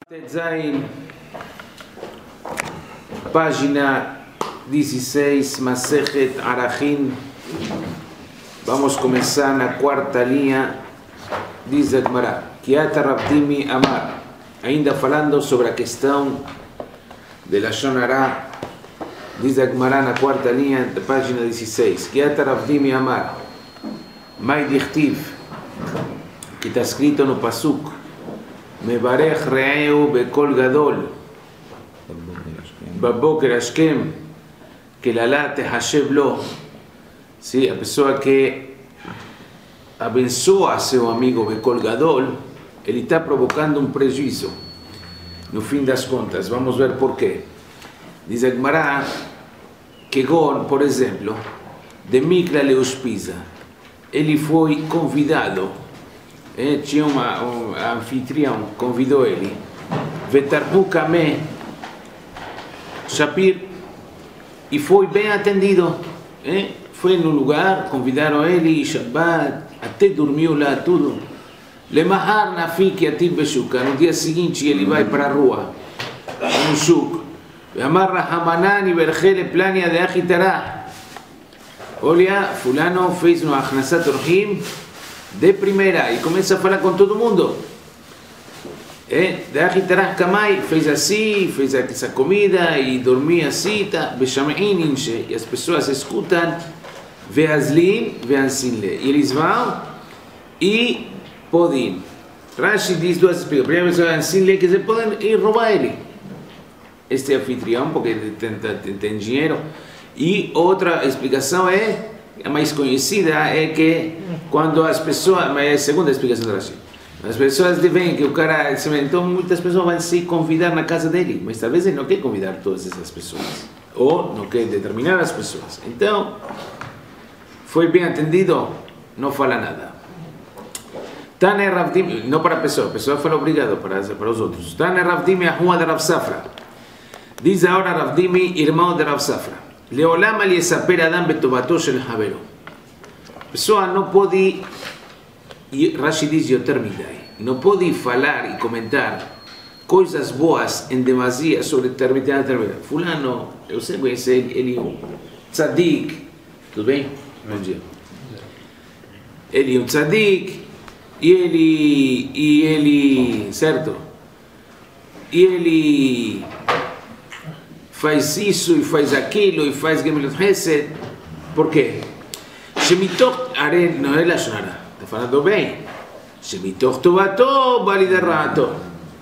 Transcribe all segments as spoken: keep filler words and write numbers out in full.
Zain, página dieciséis, Masejet Arajin. Vamos a comenzar na quarta linha. Diz a Gemara, Kiata Rabdimi Amar, ainda falando sobre a questão de Lashon Hara. Diz a Gemara na quarta linha da página dieciséis, Kiata Rabdimi Amar, Mai Dichtiv, que está escrito no Pasuk, Mevarech Re'eu Bekol Gadol, Baboker Ashkem, que la la te hashev lo. Sí, a pessoa que abençoa seu amigo Bekol Gadol, ele está provocando um prejuízo. No fim das contas, vamos ver por quê. Diz a Gemara que Gon, por exemplo, de Mikla Leuspisa, ele foi convidado. Eh, tinha uma, um anfitrião, convidou ele. Vetarbu Kame Shapir, e foi bem atendido. Eh? Foi no lugar, convidaram ele, Shabbat, até dormiu lá tudo. Lemahar Nafik Yativ Beshuka, no dia seguinte ele vai para a rua, no Shuk. Amarra Hamanani Bergele Plania de Agitará. Olha, fulano fez no Achnasat Orhim de primeira e começa a falar com todo mundo. É, de Agitará Kamai fez assim, fez essa comida e dormia assim, tá? Beshamein, e as pessoas escutam. Veazlim, veansinle. E eles vão e podem. Rashi diz duas explicações. Primeiro, veansinle, que se podem ir roubar ele. Este anfitrião, porque tem, tem, tem dinheiro. E outra explicação é, a mais conhecida, é que quando as pessoas, mas é a segunda explicação do Rashi, as pessoas veem que o cara, então muitas pessoas vão se convidar na casa dele, mas talvez ele não quer convidar todas essas pessoas, ou não quer determinar as pessoas. Então, foi bem atendido, não fala nada. Tane Ravdim, não para a pessoa, a pessoa fala obrigado para, para os outros. Tane Ravdim a rua de Rav Safra. Diz agora Ravdim, irmão de Rav Safra. Leolam al yesaper adam betobato shel havero. A pessoa não pode, e Rashi diz yoter midai, não pode falar e comentar coisas boas em demasia sobre determinada termina. Fulano, eu sei conhecer ele, ele é um tzadik, tudo bem? Bom dia. Ele é um tzadik, e ele, e ele, certo? E ele faz isso e faz aquilo e faz Gemilut Hesed. Por quê? Shemitoch are não é Lashon Hara, está falando bem. Shemitoch tovato validerrato.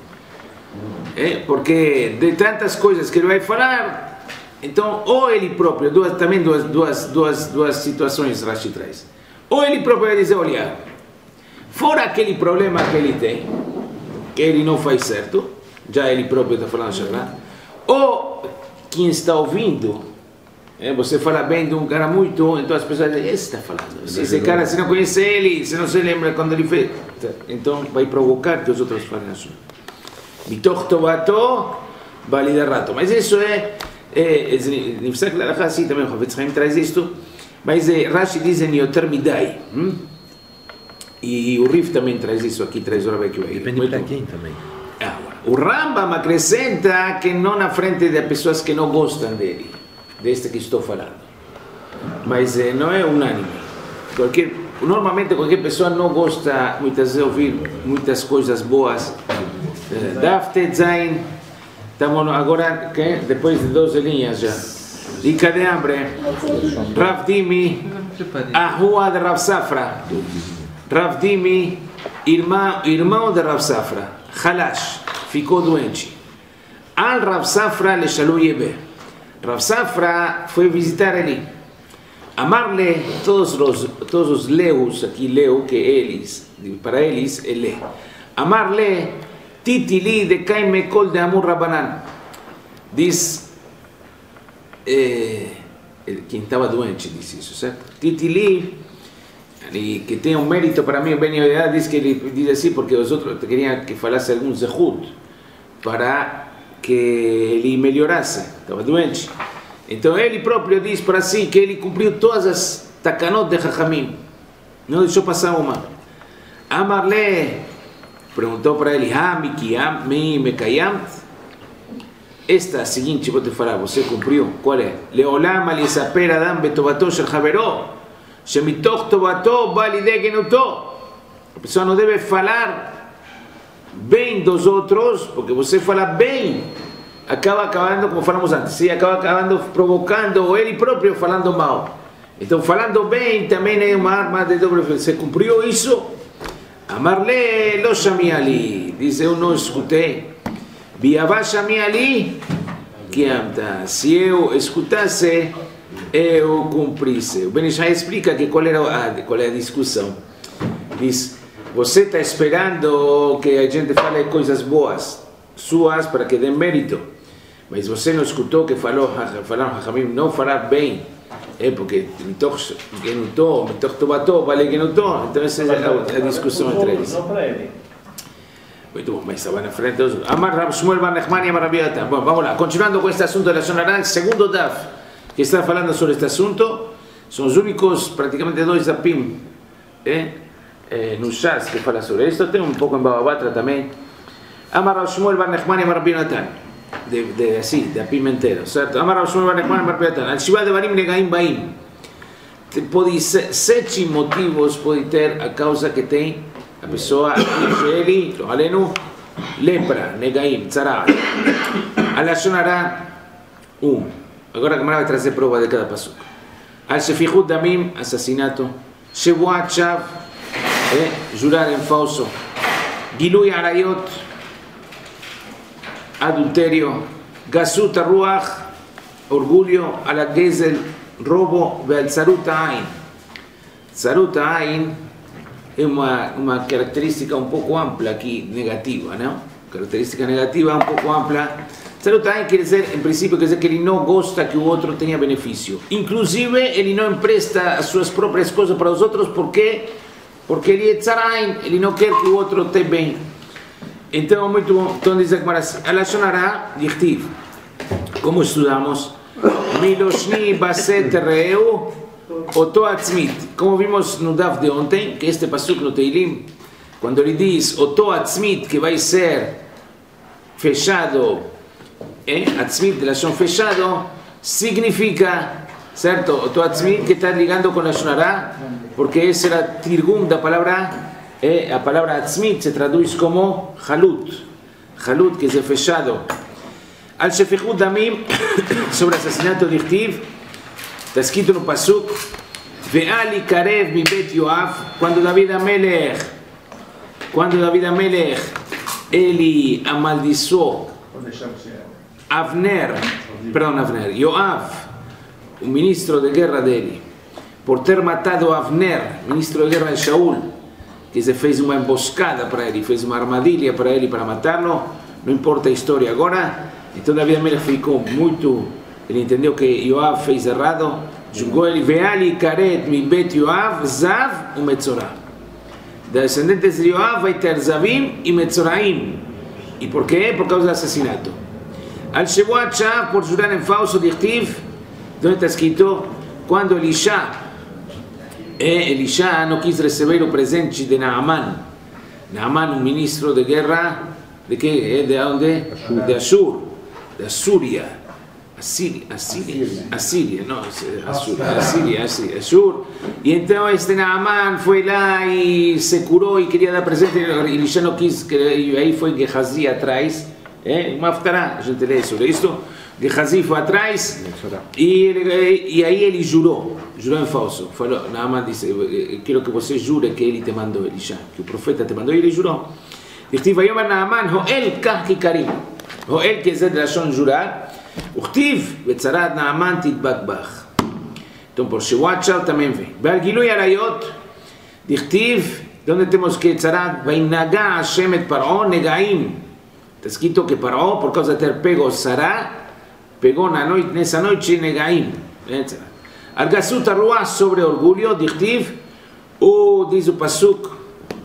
É porque de tantas coisas que ele vai falar, então ou ele próprio, duas, também duas, duas, duas, duas situações Rashi traz. Ou ele próprio vai dizer, olha, fora aquele problema que ele tem, que ele não faz certo, já ele próprio está falando Shana, ou quem está ouvindo, é, você fala bem de um cara muito, então as pessoas dizem, esse está falando, esse, esse cara, se não conhece ele, se não se lembra quando ele fez, então vai provocar que os outros falem assim. Mitoch tovato, valida rato. Mas isso é, Nifsak Lalachá, assim também, o Havetz Chaim traz isto, mas é, Rashi diz em yoter midai, hum? E o Rif também traz isso aqui, traz o Rabi Akiva. Depende para quem também. O Rambam acrescenta que não na frente de pessoas que não gostam dele, deste que estou falando. Mas eh, não é unânime. Qualquer, normalmente qualquer pessoa não gosta muitas vezes de ouvir muitas coisas boas. Dafte Zain, estamos agora, que, depois de doze linhas já. Dica de hambre. Rav Dimi, a rua de Rav Safra. Rav Dimi, irmão, irmão de Rav Safra. Halash, ficou doente. Al Rav Safra le shalou yebe. Rav Safra foi visitar ele. Amarle todos os todos os leus, aqui leu que eles, para eles ele. Amarle titili de kaime kol de amur rabanan. Diz eh, quem estava doente disse isso, certo? Titili, e que tem um mérito para mim, Ben Yehuda diz que ele diz assim porque os outros queriam que falasse algum zehut para que ele melhorasse, estava doente. Então ele próprio diz para si que ele cumpriu todas as takanot de Chachamim, não deixou passar uma. Amarle Preguntou para ele, ah, me me kayam. Esta seguinte, vou te falar, você cumpriu? Qual é? Leolam al yisaper adam betovato shel havero, shemitoch tovato ba lidei genuto. A pessoa não deve falar bem dos outros, porque você fala bem, acaba acabando, como falamos antes, sim? Acaba acabando provocando ele próprio falando mal. Então, falando bem também é uma arma de doble filo. Você cumpriu isso? Amarle lo shami ali. Diz, eu não escutei. Biavá shami ali, que anta. Se eu escutasse, eu cumprisse. O Ben Ishai explica que qual, era a, qual é a discussão. Diz, você está esperando que a gente fale coisas boas, suas, para que dê mérito. Mas você não escutou que falou, falaram Hachamim, não falar bem. É porque mitoch genuto, mitoch tovato, vale genuto. Então essa é a, a discussão entre eles. Muito bom, mas estava na frente. Amar Rab Shmuel bar Nachman e Amar Rabbi Natan. Bom, vamos lá. Continuando com este assunto da Lashon Hara, el segundo daf que está falando sobre este assunto, são os únicos, praticamente dois dapim, eh, eh, no Shas que fala sobre isto. Tem um pouco em Baba Batra também. Amar Rab Shmuel bar Nachman e Amar Rabbi Natan. De, de así, de apimentero, certo? Amar Rab Shmuel bar Nachman e Amar Rabbi Natan. Al Shiva de Barim negaim baim. Pode ser sete motivos pode ter a causa que tem a pessoa, ele, alenu, lepra, negaim, tzara. A Lashon Hara, um. Agora a Gemara vai trazer prova de cada pasuk. Al shefichut damim, assassinato. Shevuat shav, eh, jurar em falso. Gilui arayot, adultério. Gasut ruach, orgulho. Al gezel, robo. Veal tzarut ha'ain. Tzarut ha'ain é uma, uma característica um pouco ampla aqui, negativa, não? Característica negativa um pouco ampla. Tzarut ha'ain quer dizer, em princípio, quer dizer que ele não gosta que o outro tenha benefício. Inclusive, ele não empresta as suas próprias coisas para os outros, porque porque ele é tzar ha'ain, ele não quer que o outro tenha bem. Então, muito bom. Então, diz a Gemara assim, a Lashon Hara, dichtiv, como estudamos, miloshni baset reu, oto atzmit. Como vimos no Daf de ontem, que este pasuk no Teilim, quando ele diz oto atzmit, que vai ser fechado, eh? Atzmit de Lashon fechado, significa, certo? Oto atzmit que está ligando com Lashon Hara, porque esse era tirgum da palavra, eh? A palavra atzmit se traduz como halut, halut, que é fechado. Al shefichut damim, sobre assassinato de Dichtiv, está escrito no pasuk, ve'ali karev mi bet Yoav, quando David Amelech, quando David Amelech, ele amaldiçoou Avner, perdão, Avner, Yoav, o ministro de guerra dele, por ter matado Avner, ministro de guerra de Shaul, que se fez uma emboscada para ele, fez uma armadilha para ele para matá-lo, não importa a história agora. Então David Amelech ficou muito, ele entendeu que Yoav fez errado, julgou ele, ve'ali karet mi bet Yoav, zav u metzorah. Descendentes de Yoav vai ter zavim e metzoraim. E por quê? Por causa do assassinato. Al shevuat shav, por jurar em falso, dichtiv, onde está escrito, quando Elisha, eh, Elisha não quis receber o presente de Naaman. Naaman, um ministro de guerra, de que? De onde? De Ashur. De Assúria, Assíria, Assíria, Assíria, não, Assúria, Assíria, Assur. E então este Naaman foi lá e se curou e queria dar presente, ele já não quis, e aí foi Gehazi atrás, é, uma aftará, a gente lê sobre isto, Gehazi foi atrás, e, ele, e aí ele jurou, jurou em falso, falou, Naaman disse, eu quero que você jure que ele te mandou, Elisha, que o profeta te mandou, e ele jurou. Dichtiv vayomer Naaman, ho'el kach kikarim. Ho'el que é de Lashon jurar, uchtiv, betzarat Naaman titbakbach. Então, por Shevuat Shav também vem. Ve'al gilui arayot, dichtiv, onde temos que tzarat, vainaga Hashem et Paró, negaim. Está escrito que Paró, por causa de ter pego Sará, pegou na noite, nessa noite negaim. Al gasut arruah, sobre orgulho, dichtiv, o diz o pasuk,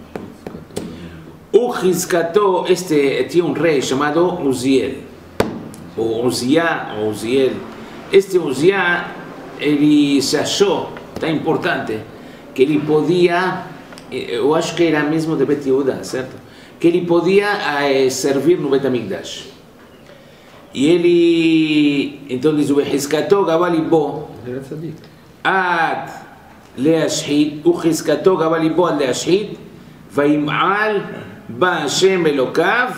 o Hizkato, este tinha um rei chamado Uziel, ou Uziah, ou Uziel. Este Uziah, ele se achou, tá importante, que ele podia, eu acho que era mesmo de Bet Yehuda, certo? que ele podia eh, servir no Bet HaMikdash. E ele, então diz o Behizkato Gavalibo ad leashhid, o Hizkato Gavalibo ad leashhid, Vaim'al ba Hashem Elokav,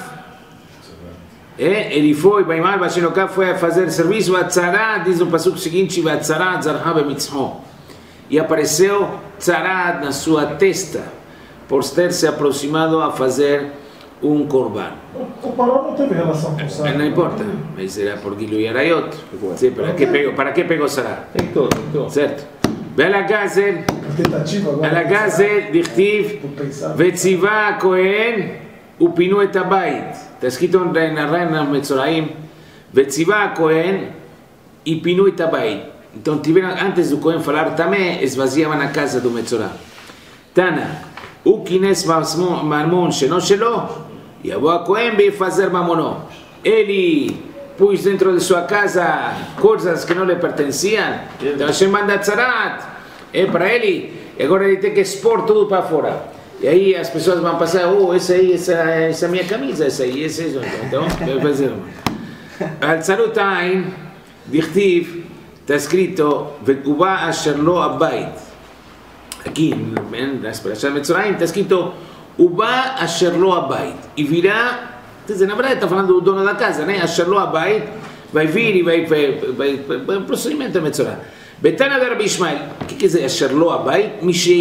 ele foi, Vaim'al ba Hashem Elokav foi a fazer serviço, Vatzarad, diz o passuco seguinte, Vatzarad zarha bemitzho, e apareceu Tzarad na sua testa, por ter se aproximado a fazer um korban. O Paró não teve relação com Sará. Não importa, mas era por Gilui Arayot. Sim, para que pegou, para que pegou Sará? Tem todo, tem todo. Certo. Bela Gazel, Tentativa agora. Bela Gazel, Dichtiv, Vetziva Kohen, Upinu et Abayit. Está escrito na Reina Metzoraim, Vetziva Kohen, e Pinu et Abayit. Então, tiveram, antes do Kohen falar também, esvaziavam a casa do Metzorah. Tana, o Kines Marmon, Sheno Shelo, e a boa Cohen veio fazer mamono. Ele pôs dentro de sua casa coisas que não lhe pertenciam. Então Hashem manda Tzarat, é para ele, e agora ele tem que expor tudo para fora. E aí as pessoas vão passar, oh, essa aí, essa, essa minha camisa, essa aí, essa aí. Então, vai fazer. Al Tzarutain, Dichtiv, está escrito, Vekuba Asher Lo Abayit. Aqui, na Parashat Metzoraim, está escrito, Uba Asher Lo Abayit, e virá, quer dizer, na verdade está falando do dono da casa, né? Asher Lo Abayit, vai vir e vai, vai, vai, vai, um procedimento da Metzorah. Betana de Rabbi Ishmael, o que quer dizer Asher Lo Abayit?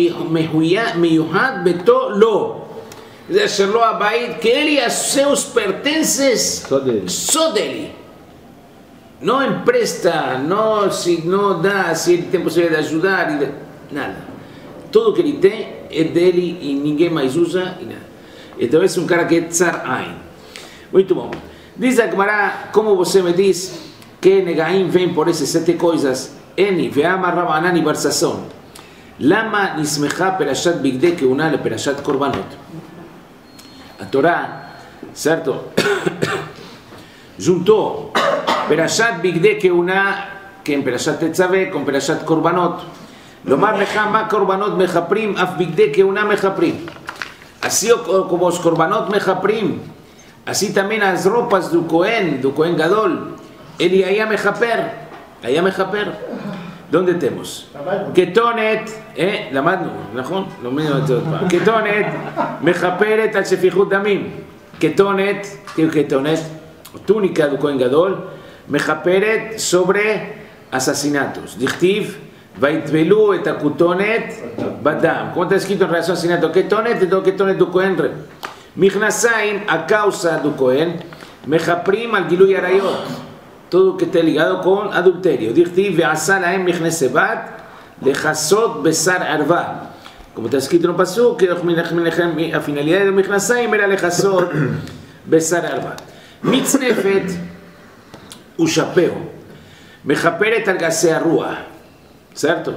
Meyuhad Beto Lo. Quer dizer, Asher Lo Abayit, que ele e seus pertences Só dele. só dele. Não empresta, não, se, não dá, se ele tem possibilidade de ajudar, nada. Tudo que ele tem é dele e ninguém mais usa e nada. Então esse é um cara que é Tzar Ain. Muito bom. Diz a Gemara, como você me diz que Negaim vem por essas sete coisas, Eni, Ve'ama Rabanani Bar Sasson, Lama Nismecha Perashat Bigdei Keuna le Perashat Korbanot. A Torá, certo? Juntou Perashat Bigdei Keuna, que em Perashat Tetzaveh, com Perashat Korbanot. לומר לך מה קורבנות מחפרים, אף בגדי כהונה מחפרים. Así como os korbanot mechaprim, así también as roupas do Cohen, do Cohen Gadol, ele היה mechaper, היה mechaper. ¿Dónde temos? כתונת, eh, למדנו, נכון? לומדים את זה עוד פעם. כתונת, מחפרת על שפיכות דמים. כתונת, כתונת, túnica do Cohen Gadol, מחפרת sobre assassinatos. דכתיב, ויטבלו את הכותונת בדם. כמו está escrito en relación a asesinato, כתונת, ודו כתונת דו כהן רב. מכנסיים, הקאוסה דו כהן, מחפרים על גילוי עריות. todo que esté ligado con adulterio. דכתיב, ועשה להם מכנסי בת, לכסות בשר ערווה. como está escrito en un pasuk, que a finalidad de מכנסיים era לכסות בשר ערווה. מצנפת ושפהו, מחפרת על גסי הרוח. Certo?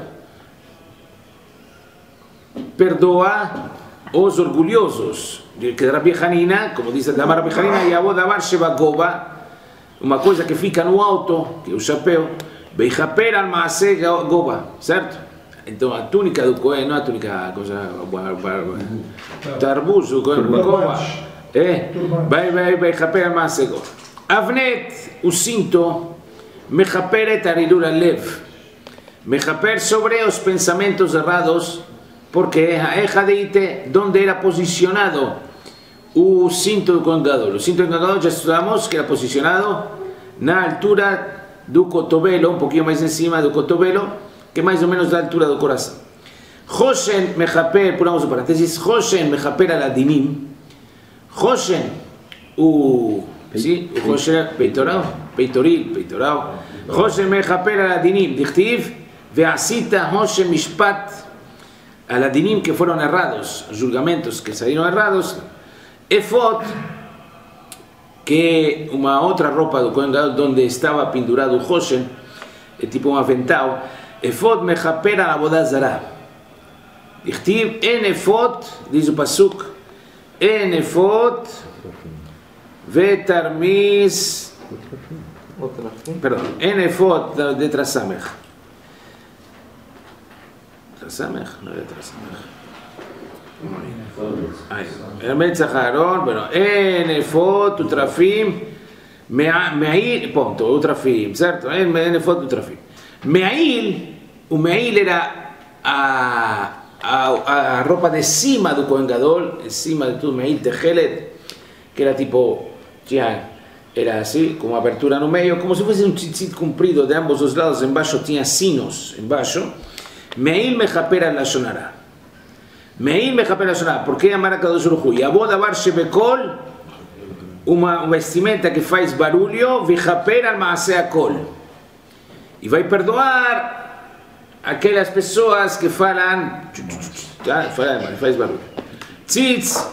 Perdoa os orgulhosos. Que Rabbi Hanina, como diz a Rabbi Hanina, Yavod Davar Sheva Goba, uma coisa que fica no alto, que é o chapéu, Beichaper al Maase Goba, certo? Então a túnica do Cohen, não a túnica, a coisa, tarbuz, o Cohen, Goba, é, vai, vai, Beichaper al Maase Goba. Avnet, o cinto, Mechaperet Arilur Alev. Mechaper sobre os pensamentos errados, porque a eja de ite, donde era posicionado o cinto do Cohen Gadol. O cinto do Cohen Gadol já estudamos que era posicionado na altura do cotovelo, um pouquinho mais em cima do cotovelo, que mais ou menos da altura do coração. Hoshen mechaper, pulamos o parênteses, Hoshen mechaper aladinim. Hoshen, o, sim, o Hoshen peitoral, peitoril, peitoral. Hoshen mechaper aladinim, dichtiv, Veacita Hoshen Mishpat, aladinim que fueron errados, julgamentos que salieron errados. Efod, que uma outra roupa do Cohen Gadol, donde estava pendurado o Hoshen, tipo um avental. Efod mechaper al avodah zarah. Dichtiv, en efod, diz o pasuk, en efod, vetarmis, perdão, en efod de Trasamech. Trasamech, não é Trasamech. Metzach Aaron, bueno, en efod utrafim, me'il, punto, utrafim, certo? En efod utrafim. Me'il, o me'il era a, a, a roupa de cima do Kohen Gadol, de cima de tudo, me'il tejelet, que era tipo, tinha, era assim, com abertura no meio, como se fosse um tzitzit comprido de ambos os lados, embaixo tinha sinos, embaixo. Me'il mechaper al lashon hara. Me'il mechaper al lashon hara. Por que amar a Kadosh Baruch Hu? Yavod davar shebekol, uma vestimenta que faz barulho, vichaper al maaseh hakol. E vai perdoar aquelas pessoas que falam, tá? Falam, faz barulho. Tzitz,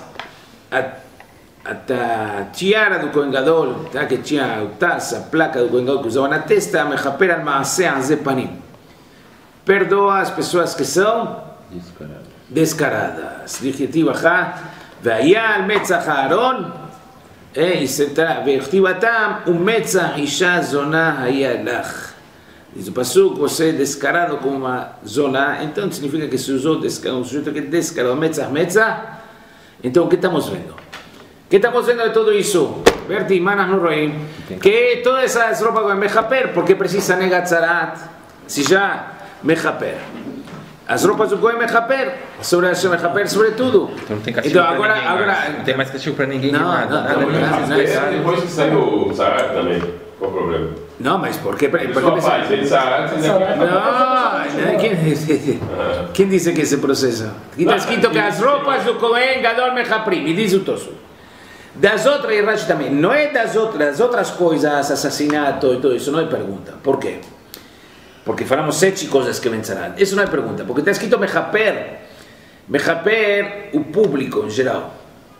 a tiara do Kohen Gadol, tá? Que tinha o taça, a placa do Kohen Gadol que usava na testa, mechaper al maaseh hazeh panim. Perdoa as pessoas que são descaradas. Dichtiv achá, v'haya al metzach Aaron, e sentará, v'echtiv atam, umetzach isha zona haya lach. Diz o pasuk, você é descarado como uma zona, então significa que se usou um sujeito que é descarado, metzach, metzach. Então o que estamos vendo? O que estamos vendo de tudo isso? Berti, manas no roim, que todas essas roupas vão mechaper, porque precisa negatzarat, se já mechaper. As roupas do Kohen mechaper, sobre a mechaper sobre tudo. Então não tem castigo então, agora, ninguém, agora não tem mais castigo para ninguém. Não, nada, não, não, não, não, não, é depois que saiu o Sarat também, qual o problema? Não, mas por que? Porque sua pai, ele Sarat, você não, quem, quem disse que esse processo? Aqui está escrito que as roupas do Kohen Gadol mechaprim, e diz o Tosso. Das outras, e Rashi também, não é das outras, das outras coisas, assassinato e tudo isso, não é pergunta. Por quê? Porque falamos sete coisas que vencerão. Isso não é pergunta, porque está escrito mechaper. Mechaper, o público em geral.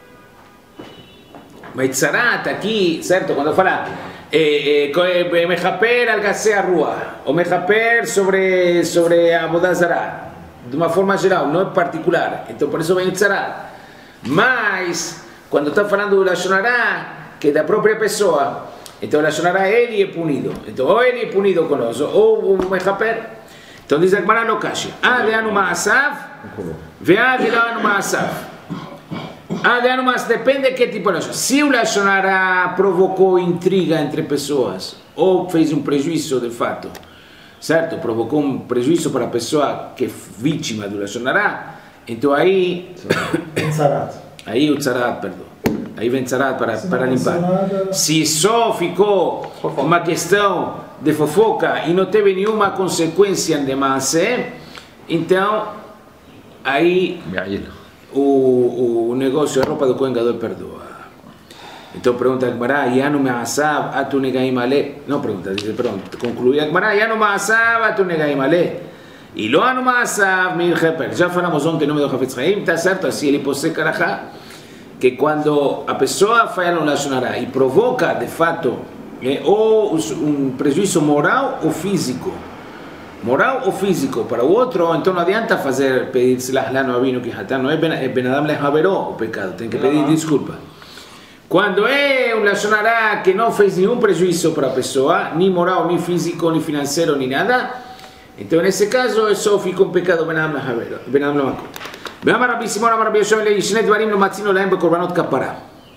Mas Tzarat aqui, certo? Quando fala eh, eh, mechaper al gasé a rua, ou mechaper sobre, sobre a bodazara, de uma forma geral, não é particular. Então por isso vem o Tzarat. Mas, quando está falando do lashon hara, que é da própria pessoa, então o lashon hara ele é punido. Então ou ele é punido conosco, ou o mechaper. Então diz a Gemara no Kashi. Ah, de anu ma'asav, ve'a de anu ma'asav. Ah, de anu ma'asav, depende de que tipo de lashon. Se o lashon hara provocou intriga entre pessoas, ou fez um prejuízo de fato, certo? Provocou um prejuízo para a pessoa que é vítima do lashon hara, então aí... aí o Tzarat, perdão. Aí vem Tzarat para, para limpar. Se só ficou uma questão de fofoca e não teve nenhuma consequência de maaseh, então aí o, o negócio, a roupa do Kohen Gadol perdoa. Então pergunta a Gemara, Yanu me'asav atu negaim ale. Não pergunta, diz, pronto, conclui a Gemara, Yanu me'asav atu negaim ale. E lo anu me'asav me'il cheper. Já falamos ontem no nome do Hafetz Chaim, está certo, assim ele pode ser carajá. Que quando a pessoa faz no lashon hara e provoca de fato eh, ou um prejuízo moral ou físico, moral ou físico para o outro, então não adianta fazer pedir silah lano avinu que hatan, não é ben adam lehaveró o pecado, tem que pedir desculpa. Quando é um lashon hara que não fez nenhum prejuízo para a pessoa, nem moral, nem físico, nem financeiro, nem nada, então nesse caso é só fica um pecado ben adam lehaveró, ben adam lemakot. ואמר רבי סימון אמר רבי יהושע אלי שני דברים לא מצינו להם בקורבנות כפרה.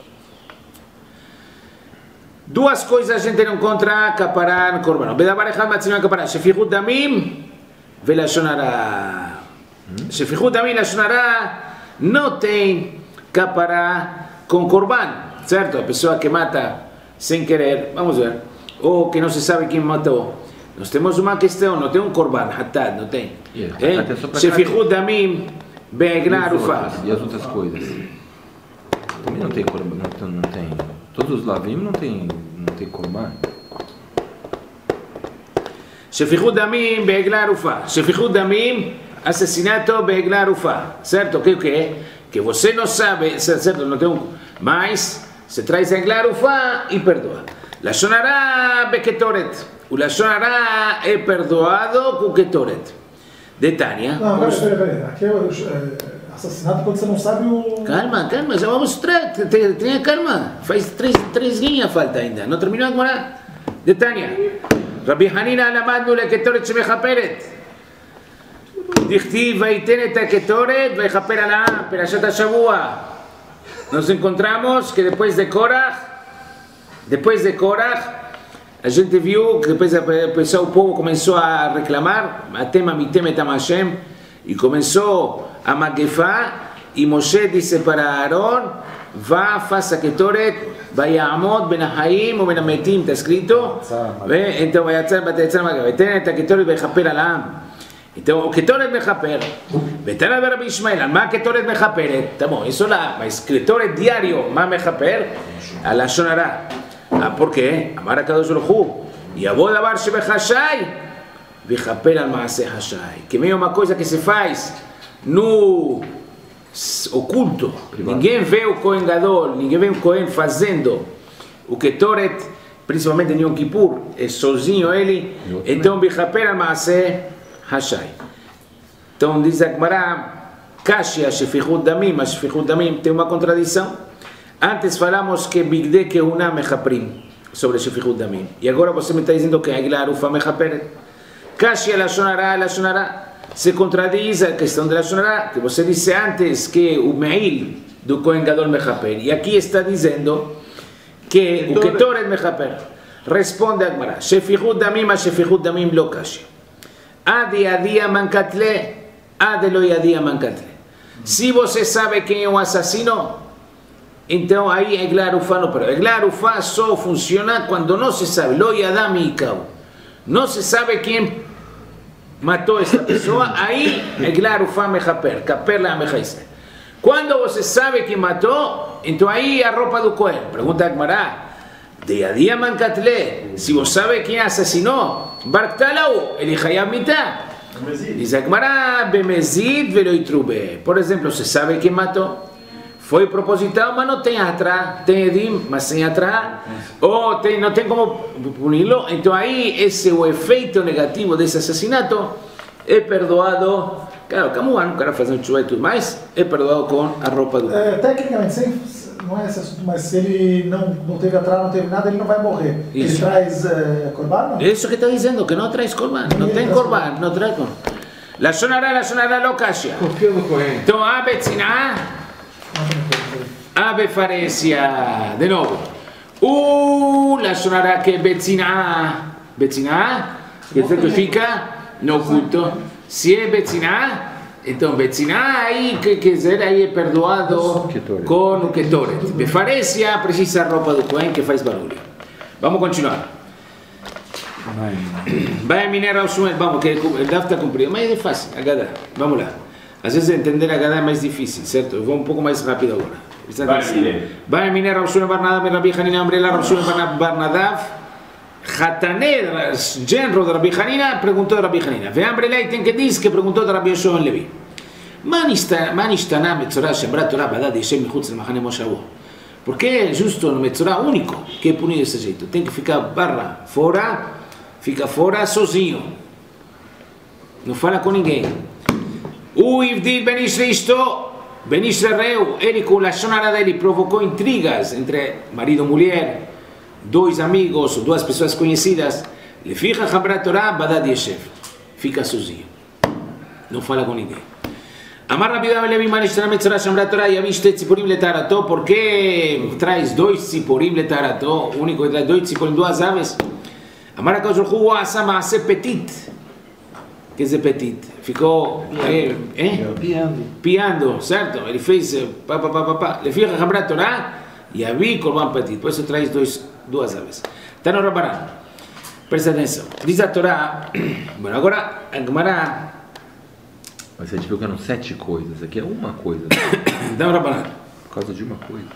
Duas coisas a gente não encontra כפרה no קורבנות. בדבר אחד מצינו להם כפרה, שפיכות דמים ולשון הרע. שפיכות דמים ולשון הרע não tem כפרה com corban, certo? A pessoa que mata sem querer, vamos ver, ou que não se sabe quem matou. Nós temos uma questão, não tem um corban, hatat, não tem. שפיכות דמים Begnar o faz. E as outras coisas? Também não tem corban, não, não tem. Todos os lavim não tem, não tem corban. Shefichut damim be'eglar ufa. Shefichut damim, assassinato be'eglar ufa. Certo? Que o que? Que você não sabe, certo? Não tem um, mas se traz a eglar ufa e perdoa. Lashon hara be'ketoret. O lashon hara é perdoado com ketoret. De Tânia. Não, vamos... peraí, peraí, peraí. Aqui é o é, assassinato quando você não sabe o... Calma, calma, já vamos mostrar. Tenha calma. Faz três, três linhas falta ainda. Não terminou agora? De Tânia. Rabbi Hanina alamadnu leketoret shemechaperet. Dichtiv vaiten et haketoret veichaper alam, Perashat Hashavua. Nos encontramos que depois de Korach, depois de Korach, a gente viu que depois o povo começou a reclamar, Atem amitem etam Hashem, e começou a magefá, e Moshe disse para Aaron, vá, faça Ketoret, vayamod ben haim ou ben ametim, está escrito? Então, vayatzar batetzar magefá, vaiten et haketoret veichaper alam. Então, o Ketoret mechaper, Betana de Rabbi Ishmael, al ma Ketoret mechaperet, tá bom, isso lá, mas Ketoret diário, ma mechaper, a la sonará. Ah, por quê? Amar a Kadosh Baruch Hu, Yavod avar shebechashai, vechaper al maaseh hashai. Que meio uma coisa que se faz no oculto. Ninguém vê o Kohen Gadol, ninguém vê o Kohen fazendo o Ketoret, principalmente em Yom Kippur, é sozinho ele, então vechaper al maaseh Hashai. Então diz a Gemara, Kashia, Shefichut Damim, a Shefichut Damim tem uma contradição. Antes falamos que Bigde Keuna Mechaprim, sobre Shefichut Damim. E agora você me está dizendo que Agla Arufa Mechaperet. Kashia, Lashonará, Lashonará. Se contradiz a questão de Lashonará, que você disse antes que o Meil do Kohen Gadol Mechaper. E aqui está dizendo que o Ketoret Mechaper. Responde a Gemara, Shefichut Damim, a Shefichut Damim lo Kashia. Adi adia mancatle, ade lo adia mancatle. Se você sabe quem é o assassino, então aí é Eglarufá não para. Eglarufá só funciona quando não se sabe. Lo yadam ikau. Não se sabe quem matou essa pessoa, aí Eglarufá mechaper, kaper la mechaise. Quando você sabe quem matou, então aí a roupa do Cohen. Pergunta a Gemara. De adia mancatle, se você sabe quem assassinou, Barktalau, ele hayab mitá. Diz a Gemara, bemezid velo itrube. Por exemplo, você sabe quem matou? Foi proposital, mas não tem atrás. Tem edim, mas sem atrás. Ou tem, não tem como puni-lo. Então aí, esse é o efeito negativo desse assassinato. É perdoado. Claro, como o cara fazendo chuva e tudo mais, é perdoado com a roupa do. É, tecnicamente, sem, não é esse assunto, mas se ele não, não teve atrás, não teve nada, ele não vai morrer. Isso. Ele traz é, corban, não? Isso que está dizendo, que não traz corban. Não, não tem corban, não traz corban. La sonará, la sonará locasha. Confia no Cohen. Então, a betzina, a befarecia, de novo. Uh, la sonará que betzina, betzina, que significa no oculto. Se é betzina, então betzina aí que quer dizer aí é perdoado com o ketoret. Befarecia precisa a roupa do Cohen que faz barulho. Vamos continuar. Vai minerar o som, vamos, que o daf está cumprido, mas é fácil, Agadá. Vamos lá. Às vezes entender Agadá é mais difícil, certo? Eu vou um pouco mais rápido agora. Vai minerar o som Barnadav, Rabbi Hanina, Ambrela, Rav Shimon Barnadav, Hatané, genro de Rabbi Hanina, perguntou a Rabbi Hanina. Ve Ambrela tem que diz que perguntou a Rabbi Yoshua Levi. Man ishtaná metzorah shemrat Torah badad yeshem michutz lemachane moshavu. Porque é justo no metzorah único que é punido desse jeito. Tem que ficar barra fora. Fica fora sozinho. Não fala com ninguém. O Ivdil Ben Ishristo, Ben Israel, ele com a sonara dele provocou intrigas entre marido e mulher, dois amigos, duas pessoas conhecidas. Ele fica Habrat Torah, Badad Yeshev. Fica sozinho. Não fala com ninguém. Amar Rabbi Levi Man Ishtaná Metzorah Shamrat Torah Yavi Shte Tziporim Letarato. Por que traz dois tziporim letarato? O único que traz dois tziporim, duas aves. Amar HaKadosh Baruch Hu asa maaseh petit. Que é petit? Ficou eh, eh? piando. piando, certo? Ele fez pá, pá, pá, pá, pá. Ele fica Habrat Torah e havia korban petit. Por isso traz dois, duas aves. Está no Rabanan. Presta atenção. Diz a Torá. Bueno, agora a Gemara. Mas a gente viu que eram sete coisas. Aqui é uma coisa. Está no Rabanan. Por causa de uma coisa.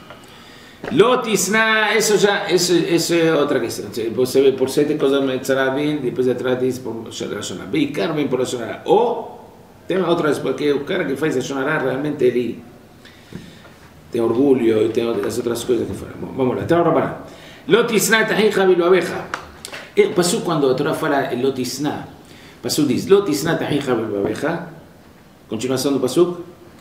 Lotisna, isso já, isso, isso é outra questão. Você vê por sete coisas metzorah vem, depois atrás diz por Shonará. Beicar vem por Shonará. Ou tem outras, porque o cara que faz a Shonará realmente ele tem orgulho e tem as outras coisas que fala. Bom, vamos lá, está no Rabanan. Lotisna tahicha bilu abeja. Passou quando a Torá fala Lotisna. Passou diz Lotisna tahicha bilu abeja. Continuação do passuk.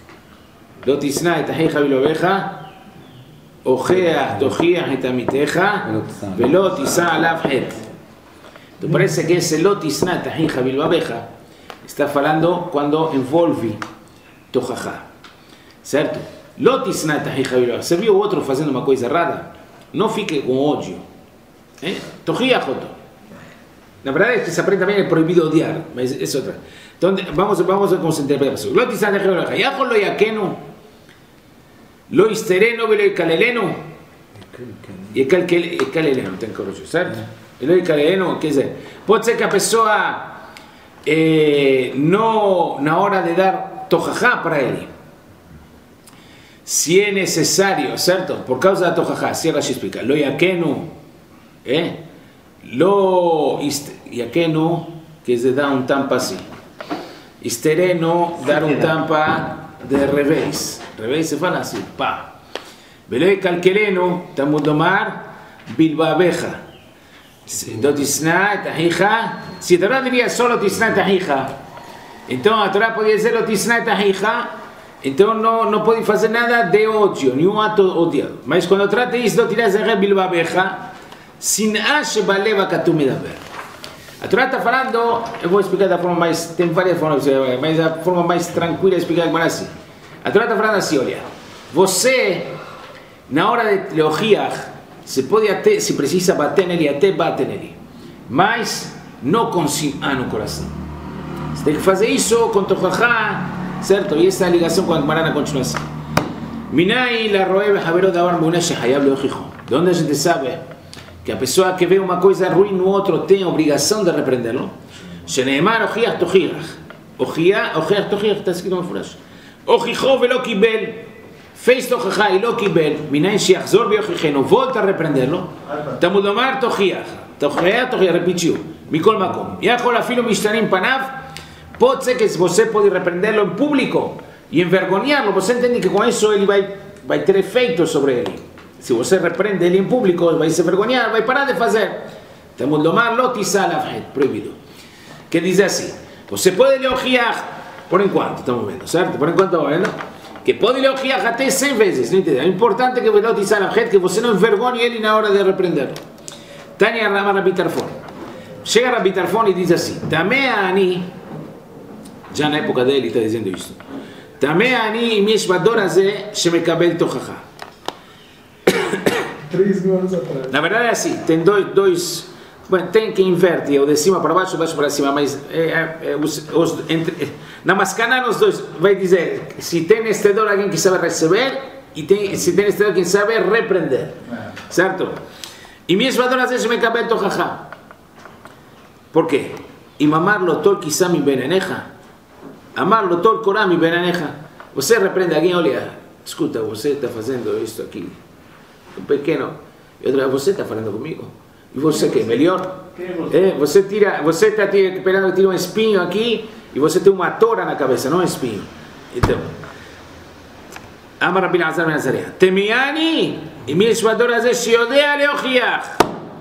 Lotisna tahicha bilu abeja. Ojeach, tojiach et amiteja, velot isa alav het. Então parece que esse lot isna tahija bilbabeja está falando quando envolve tochachá, certo? Lotisna tahija bilbab. Você viu outro fazendo uma coisa errada? Não fique com ódio. Tochiajoto. Na verdade é que se aprende também é proibido odiar, mas é outra. Então vamos, vamos a ver cómo se interpreta eso. Lotisna tahija bilbab. Yajol lo yakenu, lo istereno velo ikaleleno. E ikaleleno, tem correto, certo? E lo ikaleleno, quer dizer, pode ser que a pessoa eh, não, na hora de dar tochachá para ele, se é necessário, certo? Por causa da tochachá, se Rashi explica, lo yakenu, eh? Lo yakenu, que é dar um tampa assim. Estereno, dar um tampa de revés. Revés se fala assim, pá. Velo calqueleno, estamos a tomar bilbabeja. Do tisna tahija. Se a Torá diria só tisna tahija, então a Torá podia dizer lo tisna tahija. Então não, não pode fazer nada de ódio, nenhum ato odiado. Mas quando trata isso, não tiras a bilbabeja, sin'a shebaleva katu medaber. A Torá está falando, eu vou explicar da forma mais, tem várias formas, mas a forma mais tranquila de explicar é assim. A Torá está falando assim, olha, você, na hora de leogiar, se pode até, se precisa bater nele, até bate nele. Mas não com sim'a no coração. Você tem que fazer isso com tochachá, certo? E essa é a ligação com a Gemara na continuação. Minai la roe behavero davar muna shehayab leojijo. De onde a gente sabe que a pessoa que vê uma coisa ruim no outro tem a obrigação de repreendê-lo? Sheneemar ojiach tojiach. Ojiach tojiach, está escrito no furash. Ojijo velo kibel. Fez tochachá e lo kibel. Minai sheachzor beojicheno. Volta a repreendê-lo. Estamos a tomar tojiach. Tojiach, tojiach, repetiu. Mikol makom. Yachol afilo mishtanim panav. Pode ser que você pode repreendê-lo em público e envergonhá-lo. Você entende que com isso ele vai, vai ter efeito sobre ele. Se você repreende ele em público, vai se envergonhar, vai parar de fazer. Temos de tomar lotisalavhet, proibido. Que diz assim, você pode elogiar, por enquanto, estamos vendo, certo? Por enquanto, estamos vendo, que pode elogiar até cem vezes, não entende? É importante que lotisalavhet, que você não envergonhe ele na hora de repreendê-lo. Tânia Rama Rabi Tarfon. Chega Rabi Tarfon e diz assim, Tamea ani, já na época dele está dizendo isso. Também ani im yesh bador hazeh shemekabel tochachá. Três mil anos atrás. Na verdade é assim, tem dois, dois bueno, tem que inverter, ou de cima para baixo, baixo para cima, mas é, é, os, os, entre, na mascana os dois vai dizer, se tem este dor alguém que sabe receber, e tem, se tem este dor quem sabe repreender. É. Certo? Im yesh bador hazeh shemekabel tochachá. Por quê? Im amar lo tol kisam mi beneneja. Amar-lo todo Corão e Benaneja. Você repreende alguém, olha, escuta, você está fazendo isto aqui, um pequeno, e outra, você está falando comigo, e você que é melhor? É, você tira, você está esperando que tire um espinho aqui, e você tem uma tora na cabeça, não um espinho. Então, Amar Rabbi Elazar ben Azariah, Temiani, e mi esvador hazeh shiodea leochiach.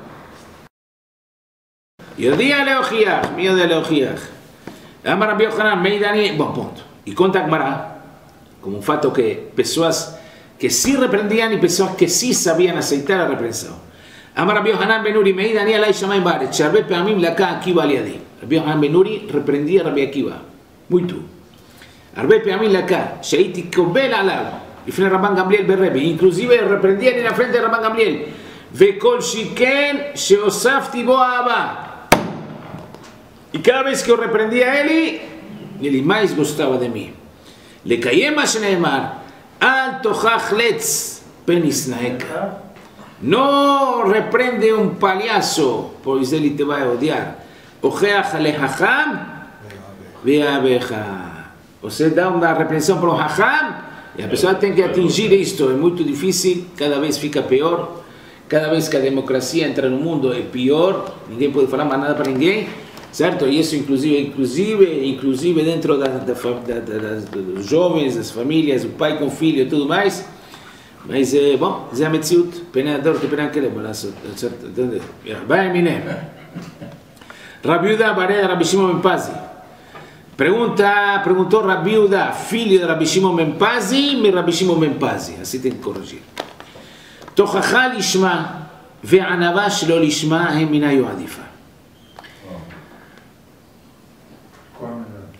Yodea leochiach, mi yodea leochiach. Amar Rabbi Yochanan, Meidani, bom ponto. E conta a Gemara, como um fato que pessoas que se repreendiam e pessoas que se sabiam aceitar a repreensão. Amar Rabbi Yochanan ben Nuri, Meidani alai shamayim baaretz, שהרבה פעמים לקה עקיבא על ידי. Rabbi Yochanan ben Nuri repreendia Rabbi Akiva, muito. הרבה פעמים לקה, שהייתי קובל עליו, לפני רבן גמליאל ברבי, inclusive repreendia en la frente de רבן גמליאל, וכל שכן שהוספתי בו אהבה. E cada vez que eu repreendia ele, ele mais gostava de mim. Lekayem ma sheneemar, al tochach letz penisnaek. Não repreende um palhaço, pois ele te vai odiar. Ocheach alehacham ve'abecha. Você dá uma repreensão para um hacham, e a pessoa tem que atingir isto. É muito difícil, cada vez fica pior. Cada vez que a democracia entra no mundo é pior. Ninguém pode falar mais nada para ninguém. Certo? E isso inclusive, inclusive, inclusive dentro da, da, da, da, dos jovens, das famílias, o pai com o filho e tudo mais. Mas, é, bom, é a metziut, pena dor que pena que leva, certo? Vai, mine. Rabi Yehuda Bare Rabi Shimon ben Pazi. Pergunta, perguntou Rabi Yehuda, filho de Rabi Shimon ben Pazi, me Rabi Shimon ben Pazi. Assim tem que corrigir. Tochachá lishma, ve'anavá shelo lishma, hem minayu adifa.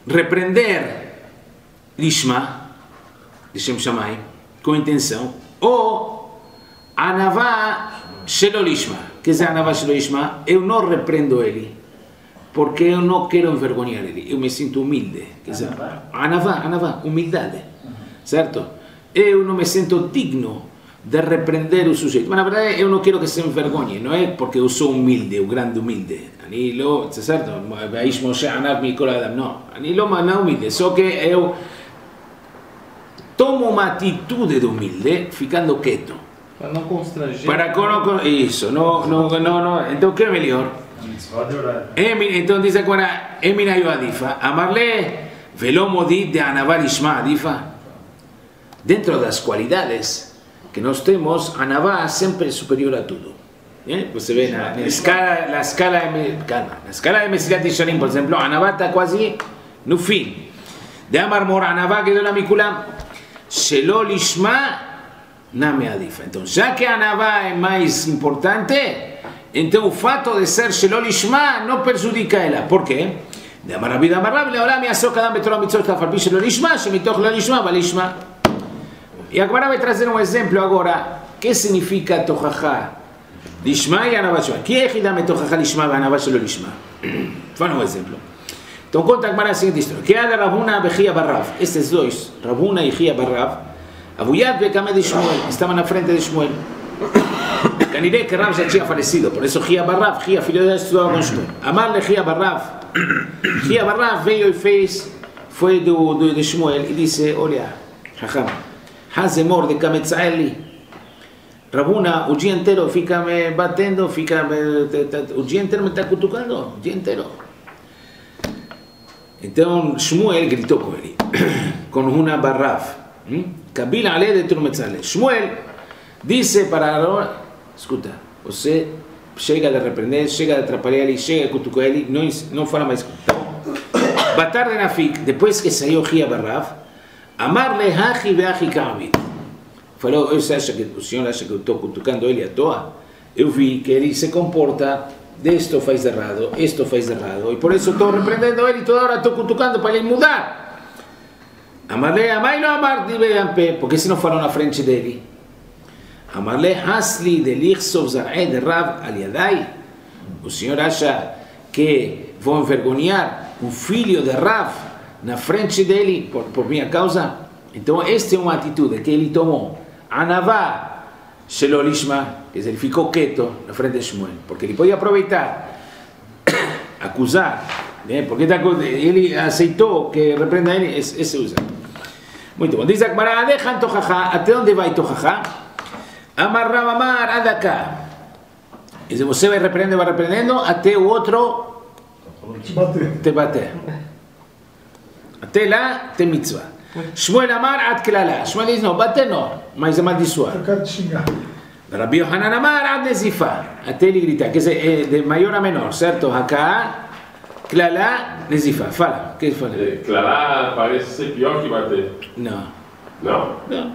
repreender lishma, de Shem Shammai, com intenção, ou anavá shelo lishma. Que é anavá shelo lishma? Eu não repreendo ele, porque eu não quero envergonhar ele, eu me sinto humilde. Que é anavá, anavá, humildade, certo? Eu não me sinto digno de repreender o sujeito, mas na verdade eu não quero que se envergonhe, não é porque eu sou humilde, o grande humilde, אני לא, certo? והאיש משה ענב מכל האדם, não, אני לא humilde, só que eu tomo uma atitude de humilde, ficando quieto. Para não constranger. Para não, isso, não, não, não, não. Então o que é melhor? Então diz agora, Emina Yoadifa, amarle velo modid de anavá lishma adifa. Dentro das qualidades que nós temos, anavá sempre é superior a tudo. ¿Eh? Você vê na, na escala, na escala de, calma, na escala de Mesilat Yesharim, por exemplo, anavá está quase no fim. De amar mor anavá que deu na Mikulam, shelo lishma name adifa. Então, já que a anavá é mais importante, então o fato de ser shelo lishma não prejudica ela. Por quê? De amar Rabbi amar Rabbi leolam yasok adam betorah mitzvot kaf al pi shelo lishma shemitoch lo lishma va lishma. E agora vai trazer um exemplo agora. O que significa tochachá? Lishma e anavá shelo. Que é hidam tochachá lishma e anavá shelo lishma? Fala um exemplo. Então conta agora a seguinte história. Que é de Rabuna e Chia bar Rav. Estes dois, Rabuna e Chia bar Rav, Abuyat e Kamed de Shmuel, estavam na frente de Shmuel. Caniré que Rav já tinha falecido, por isso Chia bar Rav, Chia filho de estudava com Shmuel. Amar-lhe Chia bar Rav. Chia bar Rav veio e fez, foi do, do, de Shmuel e disse, olha, Chacham, Hazemor de Kamed Zaeli. Rabuna, o dia inteiro fica me batendo, fica me, o dia inteiro me está cutucando, o dia inteiro. Então Shmuel gritou com ele, com Huna bar Rav. Kabil ale de Trumetzale. Shmuel disse para Aaron, escuta, você chega de repreender, chega de atrapalhar ele, chega de cutucar ele, não, não fala mais. Batar de Nafik, depois que saiu Chia bar Rav, amar-lhe Hachi ve Hachi Ka'abit. Falou, você acha que o senhor acha que eu estou cutucando ele à toa? Eu vi que ele se comporta, isto faz errado, isto faz errado, e por isso estou repreendendo ele, toda hora estou cutucando para ele mudar. Amarle, amai não amar-te bem, porque se não falou na frente dele. Amarle, hasli de lichsov zar'e de Rav aliadai. O senhor acha que vou envergonhar um filho de Rav na frente dele por, por minha causa? Então esta é uma atitude que ele tomou. Anavá shelo lishma, que ele ficou quieto na frente de Shmuel, porque ele podia aproveitar, acusar, né? Porque ele aceitou que repreenda ele, esse usa. Muito bom. Diz a Gemara, deixam tochachá, até onde vai tochachá? Amar Rav amar adaka. E se você vai repreendendo, vai repreendendo, até o outro te bater. Te bater. Até lá tem mitzvah. Shmuel amar ad klala. Shmuel diz, não, bater não, mas amaldiçoar. Rabbi Yohanan amar ad nezifá. Até ele gritar, quer dizer, é de maior a menor, certo? Haká, klala, nezifá. Fala, o que fala? Klala parece ser pior que bater. Não. Não? Não.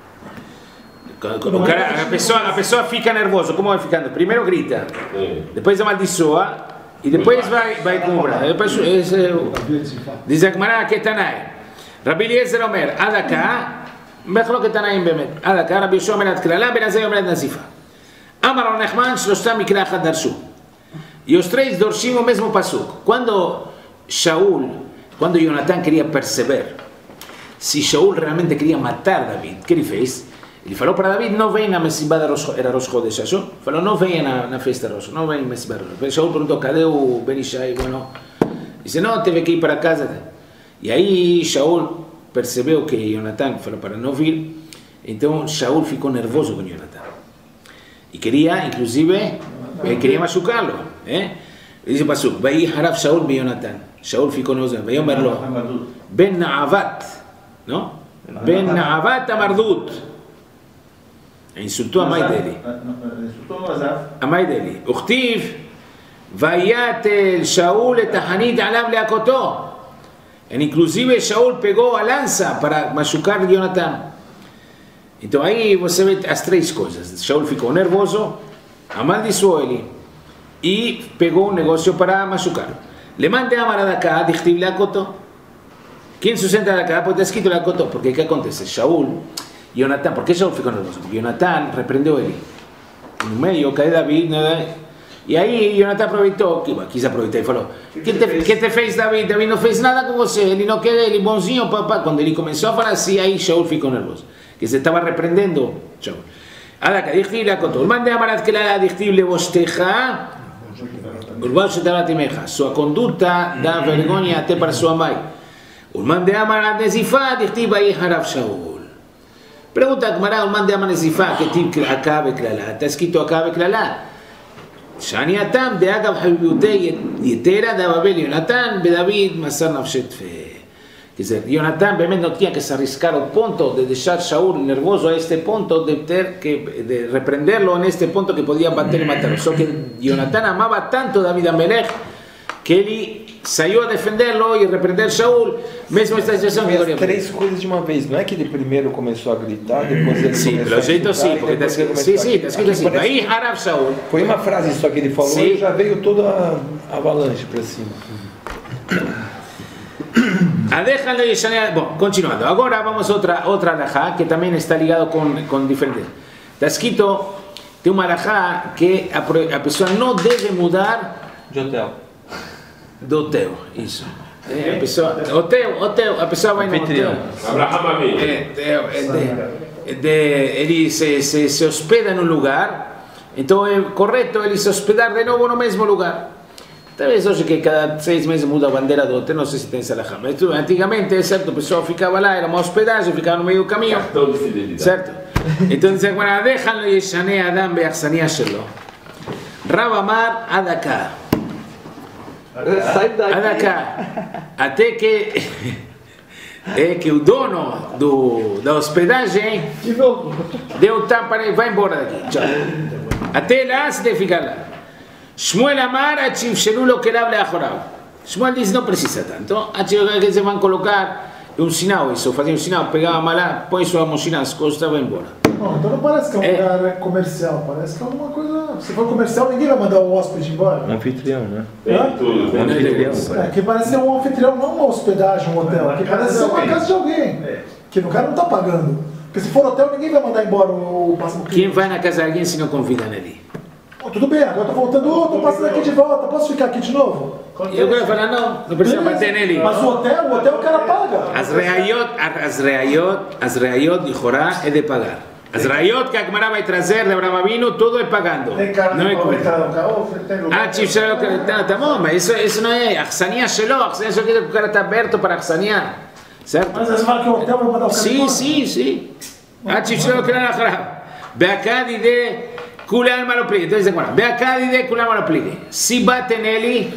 O cara, a, pessoa, a pessoa fica nervosa, como vai ficando? Primeiro grita, sim. Depois amaldiçoa e depois vai, vai comprar. Depois, esse, diz a Gemara que Tanai. Rabbi Eliezer Omer, Adaka, מחלוקת תנאים באמת. עד כאן רבי יהושע אומר עד כללה, בן עזאי אומר עד נזיפה. אמר רב נחמן, שלושתם מקרה אחד דרשו. E os três dorshim o mesmo pasuk. Quando Shaul, quando Jonathan queria perceber se Shaul realmente queria matar David, o que ele fez? Ele falou para David, não vem na Messibá da Rosh, era Rosh Chodesh, achou? Falou, não venha na, na festa Rosh, não vem na Messibá da Rosh. Shaul perguntou, cadê o Ben Ishai? Bueno, disse, não, teve que ir para casa. E aí Shaul percebeu que Jonathan falou para não vir, então Shaul ficou nervoso com Jonathan. E queria, inclusive, queria machucá-lo. Eh? Dice o pasuk, vai haraf Shaul be Jonathan. Shaul ficou nervoso, vai omerlo. Ben Naavat, não? Ben Naavat Amardut. Insultou a mãe dele. A mãe dele. Uchtiv, vayatel Shaul et Hanit alav leakotó. Inclusive Shaul pegou a lança para machucar Jonathan. Então aí você vê as três coisas. Shaul ficou nervoso, amaldiçoou ele e pegou um negócio para machucar. Le mande a Maradaka, dichtiv leakotó. ¿Quién sustenta la cara? Porque está escrito la cotó. Porque ¿qué acontece? Shaul, Jonatán, ¿por qué Shaul ficou nervoso? Porque Jonatán reprendeu ele. No meio, cai David, né? E aí Jonatán aproveitou, quis aproveitar e falou: que te, que te fez David? David não fez nada com você, ele não quer, ele bonzinho, papá. Quando ele começou a falar assim, aí Shaul ficou nervoso. Que se estava repreendendo Shaul. Adaka, dichtiv la cotó. Ulman de amarat que la dichtiv le bosteja. Urban Shetaratimeja, sua conduta dá vergonha até para sua mãe. Ulman de Amar Nezifá, dichtiv aí Harav Shaul. Pergunta a Gemara, Ulman de Amar Nezifá, que tive Akabe Klala. Está escrito Akabe Klala. Shani Atam de Agav Habibiutei Yetera de Babel Jonathan Bedavid Masar Nafshet Fe. Quer dizer, Jonathan realmente não tinha que se arriscar ao ponto de deixar Shaul nervoso a este ponto de ter que de repreenderlo neste ponto que podia bater e matar. Só que Jonathan amava tanto David Amelech que ele saiu a defendê-lo e repreender Shaul, mesmo esta situação que três coisas de uma vez, não é que ele primeiro começou a gritar, depois ele sim, começou a jeito sim, porque está escrito, sim, sim, está escrito assim, aí Harav Shaul. Foi uma frase só que ele falou sim. E já veio toda a avalanche para cima. Bom, continuando. Agora vamos a outra, outra alajá que também está ligado com, com diferente. Está escrito, tem uma alajá que a, a pessoa não deve mudar de hotel. Do hotel, isso. É, a pessoa, hotel, hotel, a pessoa vai no hotel. É, é, de, ele se, se, se hospeda num lugar, então é correto ele se hospedar de novo no mesmo lugar. Talvez hoje que cada seis meses muda a bandeira do hotel, não sei se tem essa alajá. Mas antigamente, é certo, a pessoa ficava lá, era uma hospedagem, ficava no meio do caminho. Certo? Então diz agora, deixa-lo e Shanei Adam be'achsania shelo. Rav Amar Adaka. Adaka. Até que é que o dono do, da hospedagem deu tapa e vai embora daqui. Tchau. Até lá se deve ficar lá. Shmuel Amar Achivshelu lo kelav leachorav. Shmuel diz não precisa tanto. Achivshelu que se vão colocar um sinal, isso, fazia um sinal, pegava uma lá, põe sua mochila nas costas e vai embora. Não, então não parece que é um é. lugar comercial, parece que é alguma coisa. Se for comercial, ninguém vai mandar o hóspede embora. Um anfitrião, né? Tem tudo, tem um anfitrião. É, que parece ser um anfitrião, não uma hospedagem, um hotel. Que parece ser uma casa de alguém. É. Que o cara não está pagando. Porque se for hotel, ninguém vai mandar embora o passaporte. Quem vai na casa de alguém se não convida nele? Oh, tudo bem, agora estou voltando, oh, estou passando aqui de volta, posso ficar aqui de novo? E eu quero falar, não, não precisa bater nele. Mas o hotel, o hotel o cara paga. As reayot, as reayot, as reayot de Jorá é de pagar. As reayot que a Gemara vai trazer de Abraham Avinu, tudo é pagando. Tem carne não é para entrar no carro? Ah, Chief, tá bom, mas isso, isso não é Achsania Shelo, Achsania Shelo que o cara está aberto para Achsania. Certo? Mas você fala que o hotel vai mandar o cara sim, embora? Sim, sim, sim. Ah, Chief, Shelo que não é Jorá. Beacadi de... כולם לא פליגי, תראי זה כמובן, בהקד ידי כולם לא פליגי, סיבת נלי,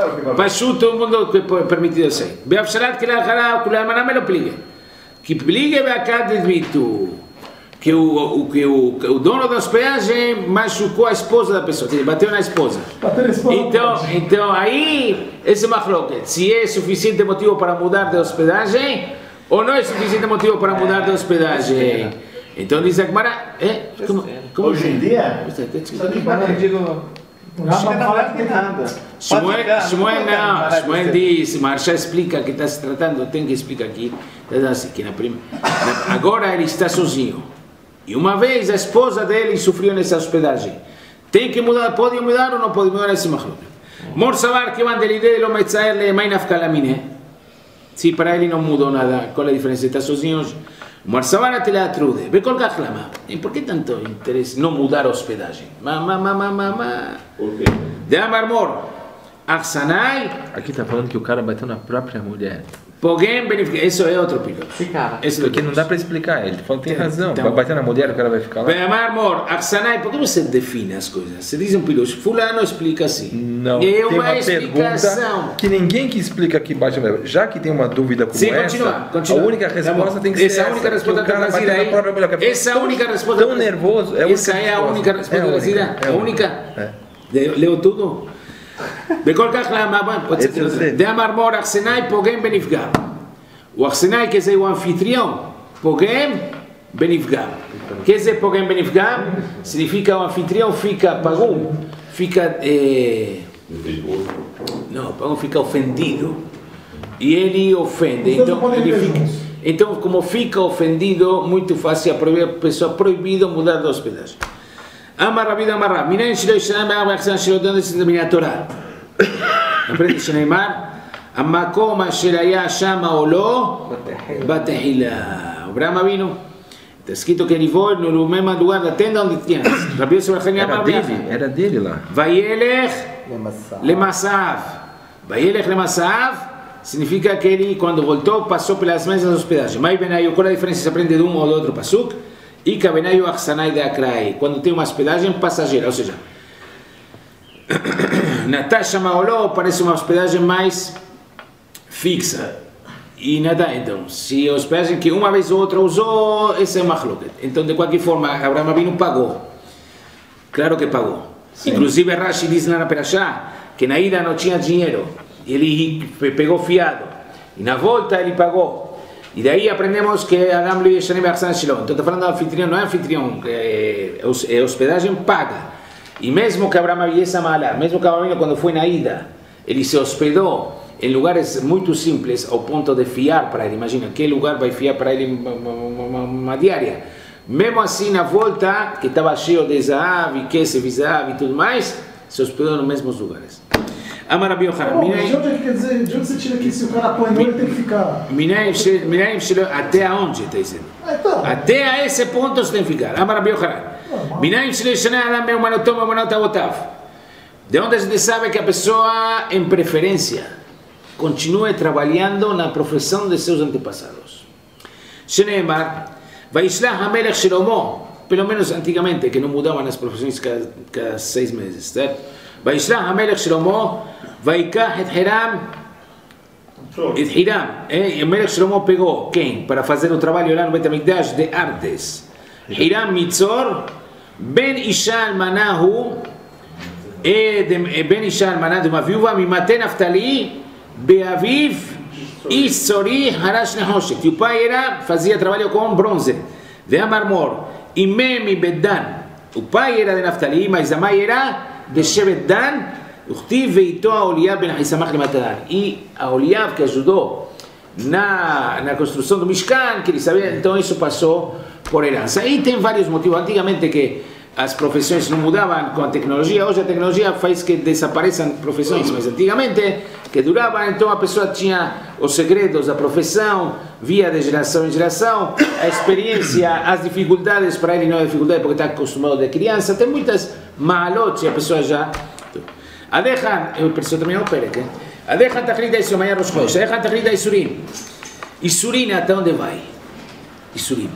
פשוט todo mundo permitido ser, בהבשלת כלל חלב, כולם לא פליגי, כי פליגי בהקד admito que o, que o, o dono da hospedagem machucou a esposa da pessoa, bateu na esposa. Então, então aí, esse machloket, se é suficiente motivo para mudar de hospedagem, ou não é suficiente motivo para mudar de hospedagem. Então diz a Gemara, é? Como, como hoje em dia, não digo, não fala que nada. Shmuel, Shmuel não, Shmuel diz, Marsha explica que está se tratando, tem que explicar aqui, assim, que na prim... na, agora ele está sozinho, e uma vez a esposa dele sofreu nessa hospedagem, tem que mudar, pode mudar ou não pode mudar esse machlok? Mor sabar que van del ide lo metzaer le mainaf kalamine, se para ele não mudou nada, qual é a diferença? Está sozinho. Marsavara te la trude, ve col caclama. E por que tanto interesse não mudar a hospedagem? Mamá, mamá, mamá. Por quê? De Amarmor, Achsanai. Aqui está falando que o cara bateu na própria mulher. Pogem beneficia. Isso é outro piloto. Esse porque não dá para explicar. Ele falou que tem razão. Então, vai bater na mulher, o cara vai ficar lá. De Amarmor, Achsanai. Por que você define as coisas? Você diz um piloto, fulano explica assim. Não, é tem uma, uma explicação. Pergunta que ninguém que explica que bate na mulher. Já que tem uma dúvida como Sim, essa, continua, continua. a única resposta tem que ser essa. Essa única resposta que o cara bateu na própria mulher. Essa é a única resposta. Tão nervoso. É essa é a única resposta da cidade. É a única. Leu tudo? בכל כך למה, דאמר מור אכסנאי פוגם בנפגם. O Achsenai, quer dizer, o anfitrião, pogem benifgam. Quer dizer, pogem benifgam, significa o anfitrião fica pagum, fica, eh, não, pagum fica ofendido. e ele ofende. Os dois Então, podem ele ter fica, juntos. então, como fica ofendido, muito fácil a proibir- a pessoa proibido mudar de hospedagem. Amar Rabi Amar Rav, Minayin shelo yishanam be'ar be'achsan shelo, de onde se termina a Torá? Aprende Shneimar, Amakom asher haya shama o lo, batehila. Abraham Avinu, está escrito que ele foi no mesmo lugar da tenda onde tinha. Rabi Yosef Achani Era Amar dele, Biachad. era dele lá. Vayelech Lemassav. Vayelech Lemassav significa que ele, quando voltou, passou pelas mesmas hospedagens. Mai Benayu, qual a diferença se aprende de um ou do outro pasuk? Ika Benayu Achsanai de Akrai. Quando tem uma hospedagem passageira, ou seja, Natasha Maoló parece uma hospedagem mais fixa. E nada, então, se a hospedagem que uma vez ou outra usou, essa é machloket. Então, de qualquer forma, Abraham Avinu pagou. Claro que pagou. Sim. Inclusive, Rashi diz lá na Perashá que na ida não tinha dinheiro. Ele pegou fiado. E na volta ele pagou. E daí aprendemos que Adam lo yeshanim be'achsan shelo. Então, está falando do anfitrião, não é anfitrião, é, é hospedagem paga. E mesmo que Abraham viesse a malar, mesmo que Abraham, quando foi na ida, ele se hospedou em lugares muito simples, ao ponto de fiar para ele. Imagina, que lugar vai fiar para ele uma, uma, uma, uma diária? Mesmo assim, na volta, que estava cheio de zahav, e kesef, zahav e tudo mais, se hospedou nos mesmos lugares. Amar Rabi Yochanan, Bom, mas de onde, quer dizer, de onde você tira que se o cara apanhou, ele tem que ficar? Minaim shelo, até aonde está dizendo? Ah, então. Até a esse ponto você tem que ficar. Amar Rabi Yochanan, Minaim shelo yeshanai adam be'umanotom be'umanot avotav. De onde a gente sabe que a pessoa, em preferência, continue trabalhando na profissão de seus antepassados. Shneimar, Vaishlach HaMelech Shlomo, pelo menos antigamente, que não mudavam as profissões cada, cada seis meses, certo? Vaishlach HaMelech Shlomo, Vaikach et Hiram, et Hiram, eh? E o Melech Shlomo pegou quem? Para fazer o trabalho lá no Bet HaMikdash de artes. Hiram Mitzor, Ben Isha Almanahu, Ben Isha Almanahu de uma viúva, Mimate Naftali, Beaviv Isori Harash Nehoshet. E o pai era, fazia trabalho com bronze. De Amarmor. Imemi Bedan. O pai era de Naftali, mas a mãe era de Shevet Dan. Uchtiv veito a Oliav ben Ahisamach de Matadan. E a Oliav que ajudou na, na construção do Mishkan, que ele sabia, então isso passou por herança. E tem vários motivos. Antigamente que as profissões não mudavam com a tecnologia, hoje a tecnologia faz que desapareçam profissões, mas antigamente que durava, então a pessoa tinha os segredos da profissão, via de geração em geração, a experiência, as dificuldades, para ele não é dificuldade porque está acostumado de criança, tem muitas malotes, a pessoa já... Adechan, eu preciso também o Perek, Adechan Tachlita Isurim, amanhã Rosh Chodesh, Adechan Tachlita Isurim, Isurim até onde vai? Isurim.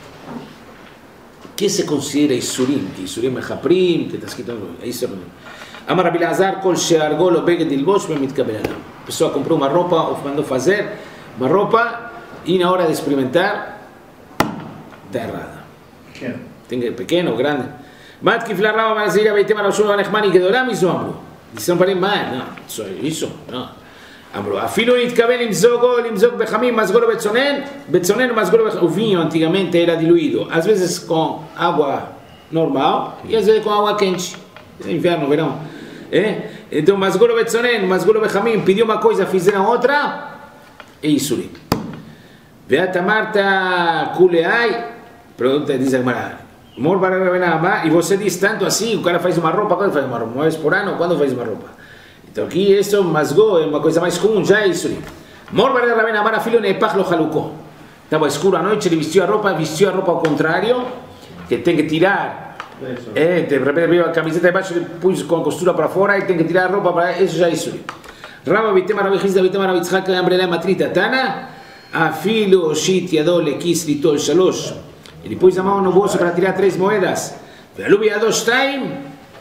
O que se considera Isurim? Que Isurim é Chaprim, que está escrito é Isurim. Amar Rabi Elazar, Kol she'argo lo beged lilbosh be'mitkabel adam. A pessoa comprou uma roupa ou mandou fazer uma roupa e na hora de experimentar está errada. Pequeno. Tem que pequeno ou grande. Mat kifla raba marazira beitem arashul vanechmani gedolam izo amru. Disseram para ele, mas não, isso, isso, não. Amru, afilo nitkabel imzogo, imzog bechamim, masgolo betzonen, betzonen, masgolo bechamim. O vinho antigamente era diluído, às vezes com água normal e às vezes com água quente. Inverno, verão. É? Então, masgolo betzonen, masgolo bechamim, pediu uma coisa, fizeram outra, é Isurim. Veata Marta Kuleai, pergunta, diz a Gemara, Mor Barabena, e você diz tanto assim, o cara faz uma roupa, quando faz uma roupa? Uma vez por ano, quando faz uma roupa? Então aqui isso, masgó, é uma coisa mais comum, já é Isurim. Mor Barabena, Amar filho nepach lo haluko. Estava escuro à noite, ele vestiu a roupa, vestiu a roupa ao contrário, que tem que tirar. É, de repente veio a camiseta de baixo, ele pôs com a costura para fora e tem que tirar a roupa para isso já é Isurim. Raba Bitema Rabi Chizda Bitema Rabi Tzchak Ambrela Matrita Tana, afilo Shit Yadol Lekis Litol Shalosh. Ele pôs a mão no bolso para tirar três moedas. Ve'alu biyado shtayim,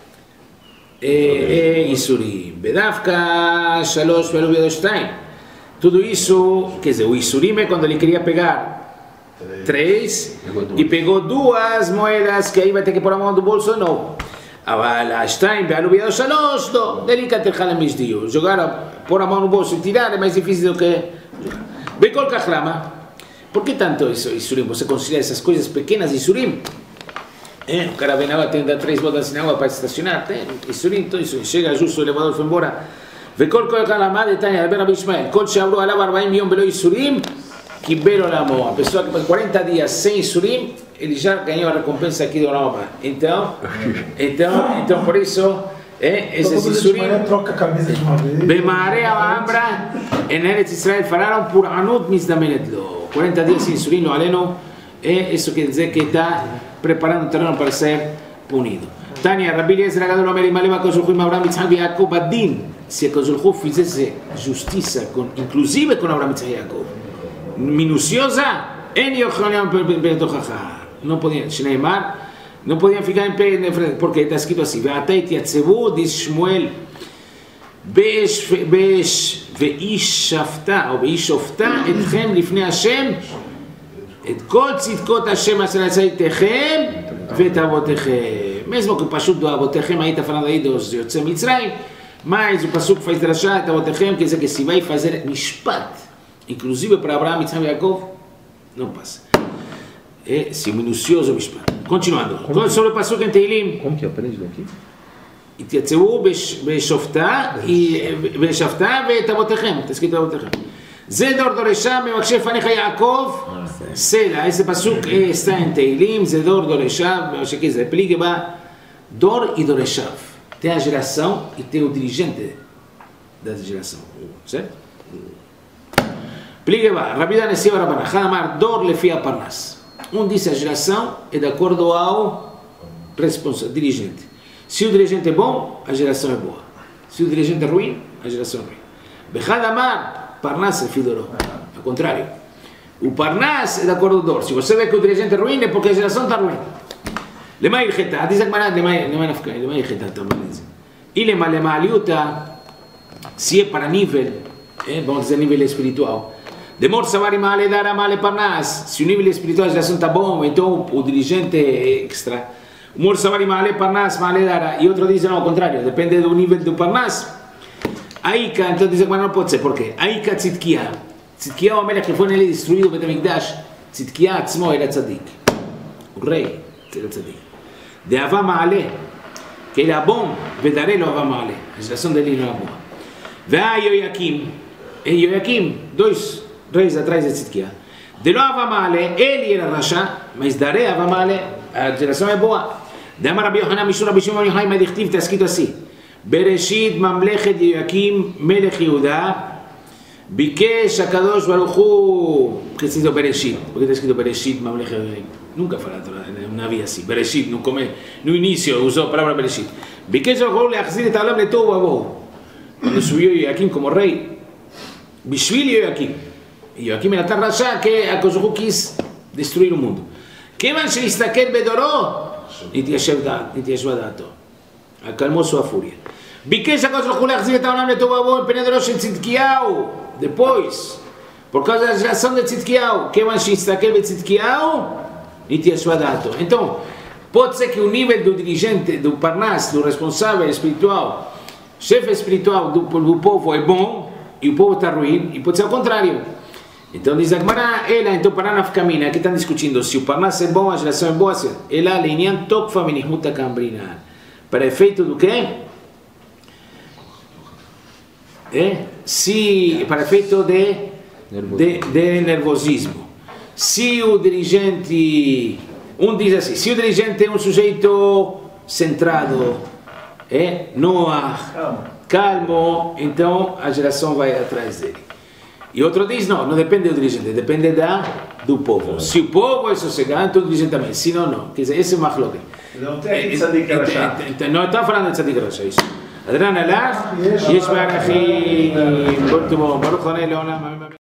é Isurim. Bedavka Shalosh ve'alu biyado shtayim. Tudo isso, quer dizer, o Isurim é quando ele queria pegar três e pegou duas moedas que aí vai ter que pôr a mão no bolso de novo. אבל השתיים בעלו בידו שלוש, לא, דליקה תלכה למשדיו. jogar, pôr a mão no bolso e tirar é mais difícil do que jogar. בכל כך למה? Por que tanto isso, Isurim? Você considera essas coisas pequenas Isurim? É, o cara vem na água, tem que dar três voltas na água para estacionar, tem Isurim, então isso chega justo, o elevador foi embora. וכל כל אחד למד את תניא רבי רבי ישמעאל, כל שעברו עליו ארבעים יום בלא ייסורים, quiber olamo. A pessoa que passa quarenta dias sem surim, ele já ganhou a recompensa aqui do Olam Abba. Então, então, então por isso, é, esse surim, troca a camisa de uma vez. Bemare Alhambra, em Eretz Israel, falaram por Anut Misdamenet Lo. quarenta dias sem surim, lo aleno, é isso quer dizer que está preparando o terreno para ser punido. Tânia, Rabi Eliezer Agadol Omer, Imalem HaKadosh Baruch Hu, Abraham, Yitzhak e Yaakov, Badin, se a Kadosh Baruch Hu fizesse justiça, com, inclusive com Abraham, Yitzhak e Yaakov, minuciosa, en Yochanan Betochacha. Não podiam, Shneimar, não podiam ficar em pé, porque está escrito assim: Ve'atei tiatzevu, diz Shmuel, Be'esh ve'ish shafta, ou ve'ish shofta, etchem lifnei Hashem, et kol tzidkot Hashem asher atzaytechem, ve'tavotechem. Mesmo que o pasuk do avotechem aí está falando aí dos Yotzei Mitzrayim, mas o pasuk faz drashá, et avotechem, quer dizer que se vai fazer mishpat, inclusive para Abraham, Yitzhak e Yaakov, não passa. É se minucioso mishpat. Continuando. Como sobre o pasuk em Teilim. Como que aprende daqui? התייצבו בשופטה ושפטה ואת אבותיכם, תזכיר את אבותיכם. זה דור דורשם מבקשי לפניך יעקב סלע. Esse pasuk está em Teilim, זה דור דורשם, eu acho que isso explica, dor e doreshav. Tem a geração e tem o dirigente da geração, certo? Pliga, Rabbi Nessiva Rabbana, Hanamar, dor lefi aparnas. Um disse a geração é de acordo ao responsável, dirigente. Se o dirigente é bom, a geração é boa. Se o dirigente é ruim, a geração é ruim. Bechadamar, Parnas é fidoró. Ao contrário. O Parnas é de acordo ao dor. Se você vê que o dirigente é ruim, é porque a geração está ruim. Lema ilcheta, diz a Gemara, lema nafka, lema ilcheta também diz. E lema lema aliuta, se é para nível, eh, vamos dizer nível espiritual. Demor savari male dara male Parnas. Se o nível espiritual da geração está bom, então o dirigente é extra. Umor savari male Parnas, male dara. E outro diz não, ao contrário, depende do nível do Parnas. Aika, então diz que não pode ser, por quê? Aika Tzidkiah. Tzidkiah é o melech que foi nele destruído o Bet HaMikdash. Tzidkiah atzmo era tzadik. O rei era tzadik. De Avá Maale, que ele é bom, vedarei lo Avá Maale. A geração dele não é boa. Veá Yoyakim. E Yoyakim, dois reis atrás de Tzidkiah. De lo Avá Maale, ele era Rasha, mas darei Avá Maale, a geração é boa. De Amar Rabbi Yohanan Mishur Rabbi Shimon Yochai Medichtiv, está escrito assim: Bereshit Mamlechet Yoyakim Melech Yehuda Bikesh HaKadosh Baruch Hu. Por que está escrito Bereshit? Por que está escrito Bereshit Mamlechet Yoyakim? Nunca fala não havia assim. Bereshit, no, come, no início usou a palavra Bereshit. Bikesh HaKadosh Baruch Hu leachzir et ha'olam letohu vavohu. Quando subiu Yoyakim como rei, Bishvil Yoyakim. Yoyakim era tão rasha que HaKadosh Baruch Hu quis destruir o mundo. כיוון שהסתכל בדורו, התיישבה דעתו. acalmou sua fúria. ביקש הקדוש ברוך הוא להחזיר את העולם לטוב ובוהו מפני דורו של צדקיהו. Depois, por causa da geração de Tzidkiyahu, כיוון שהסתכל בצדקיהו, התיישבה דעתו. Então, pode ser que o nível do dirigente, do Parnas, do responsável espiritual, chefe espiritual do, do povo é bom, e o povo está ruim, e pode ser o contrário. Então diz a Gemara, ela então para na camina, aqui estão discutindo se o Parnas é bom, a geração é boa, ela alinha tokfa minihmuta cambrina. Para efeito do quê? É? Se, para efeito de, de, de nervosismo. Se o dirigente, um diz assim, se o dirigente é um sujeito centrado, é? Noah, calmo, então a geração vai atrás dele. E outro diz, não, não depende do dirigente, depende da, do povo. Se o povo é sossegado, então o dirigente também. Se não, não. Quer dizer, esse é o Mahloket. Não tem tzadik rasha. Não está falando de tzadik rasha, isso. Adran alach, yesh barachim, muito bom. Baruch Hanei Leolam.